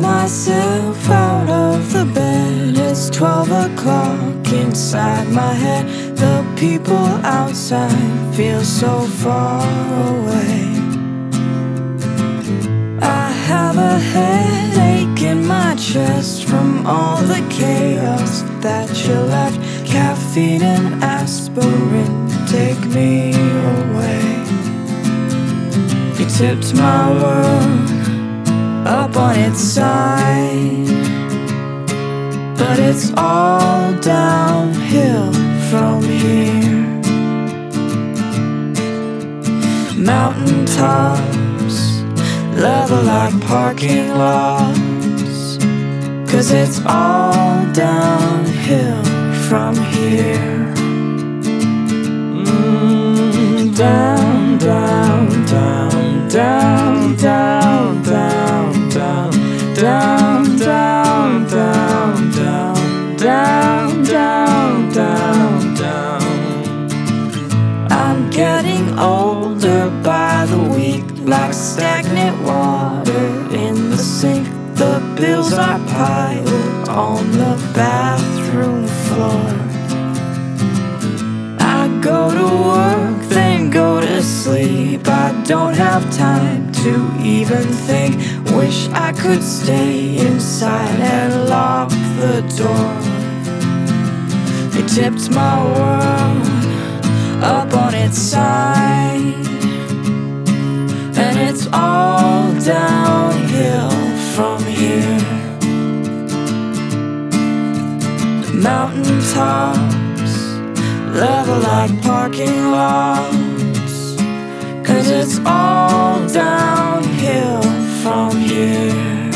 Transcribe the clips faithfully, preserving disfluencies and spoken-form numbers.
myself out of the bed. It's twelve o'clock inside my head. The people outside feel so far away. I have a headache in my chest from all the chaos that you left. Caffeine and aspirin take me away. You tipped my world up on its side, but it's all downhill from here. Mountaintops, level like parking lots, 'cause it's all downhill from here. mm, Down, down, down, down, down, down, down, down, down, down, down, down, down, down, down. I'm getting older by the week, like stagnant water in the sink. The bills are piled on the bathroom floor. I go to work, then go to sleep. I don't have time to even think. Wish I could stay inside and lock the door. They tipped my world up on its side, and it's all downhill from here. Mountaintops, level like parking lots, 'cause it's all downhill from here.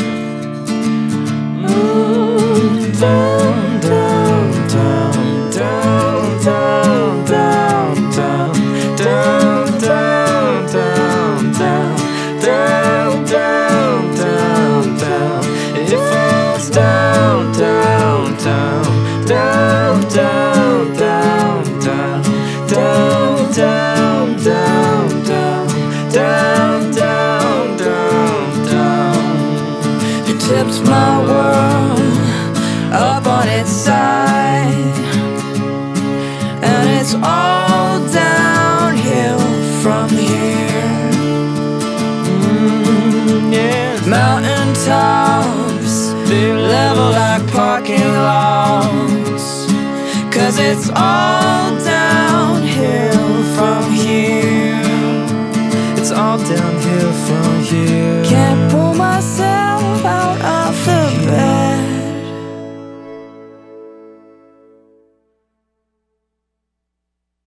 mm, Down, down, down, down, down, down, down, down, down, down, down, down, down, down, down. It falls down, down, down, down, down, down, down, down, down, down, down, down, down, down, down. You tipped my world up on its side, and it's all downhill from here. mm, yeah. Mountaintops, they level like parking lots, 'cause it's all downhill from here. It's all downhill from here.